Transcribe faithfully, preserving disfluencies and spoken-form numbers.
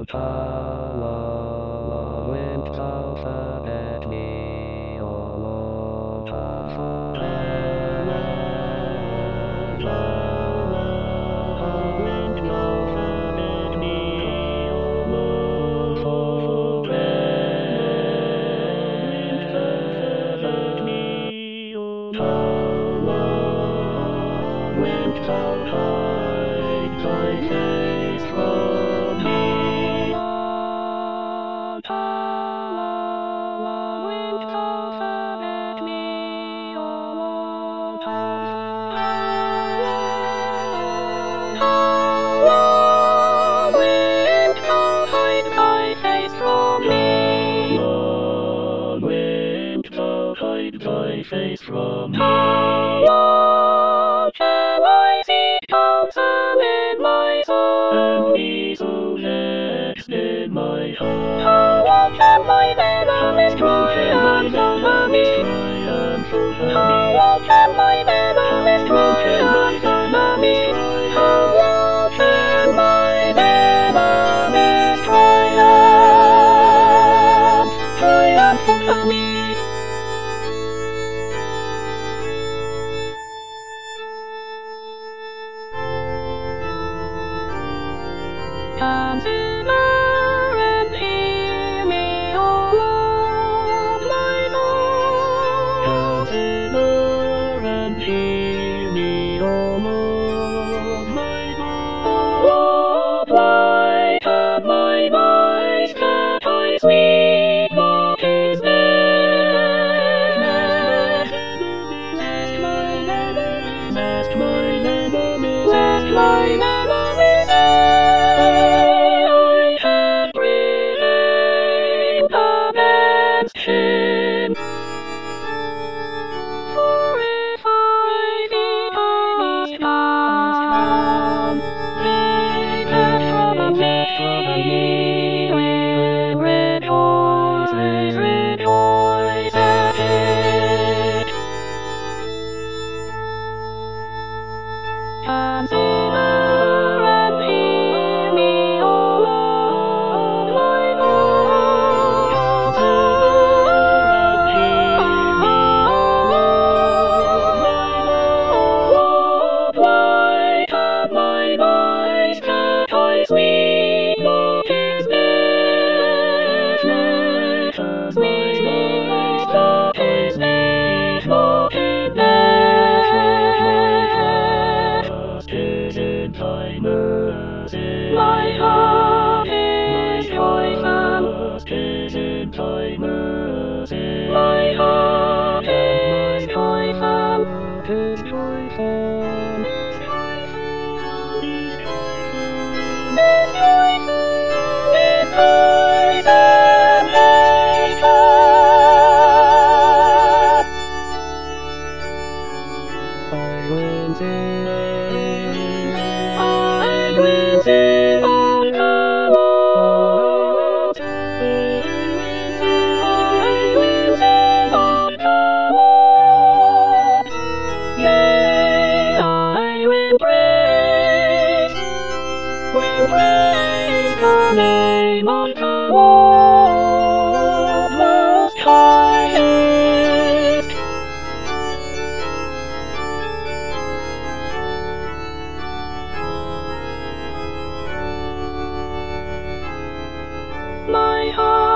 Wind, thou hide thy face from me. Wind, thou forget me, O Lord. Wind, thou hide thy face from me. Lord, wind, thou hide thy face from me. Shall I seek counsel in my soul, and be so vexed in my heart? How long shall my venomous triumph over me? How long shall my venomous triumph over me? How long shall my venomous triumph triumph over me? Consider and hear me, O Lord, my God. Consider and hear me, O Lord, my God. Lord, light up my voice that I speak not his name. Lest mine enemies, lest mine enemies, lest mine enemies him. For if I think I must come, they that trouble me will rejoice, rejoice at it. Consider and hear me, O Lord, my God. Sweet not his name, sweet not his name, not his name. Trust in thy mercy, my heart is joyful. Trust in thy mercy, my heart is joyful, is joyful. I will sing, I will sing of the Lord. I will sing of the Lord. Yea, I will praise, will praise the name of the Lord Most Highest. My heart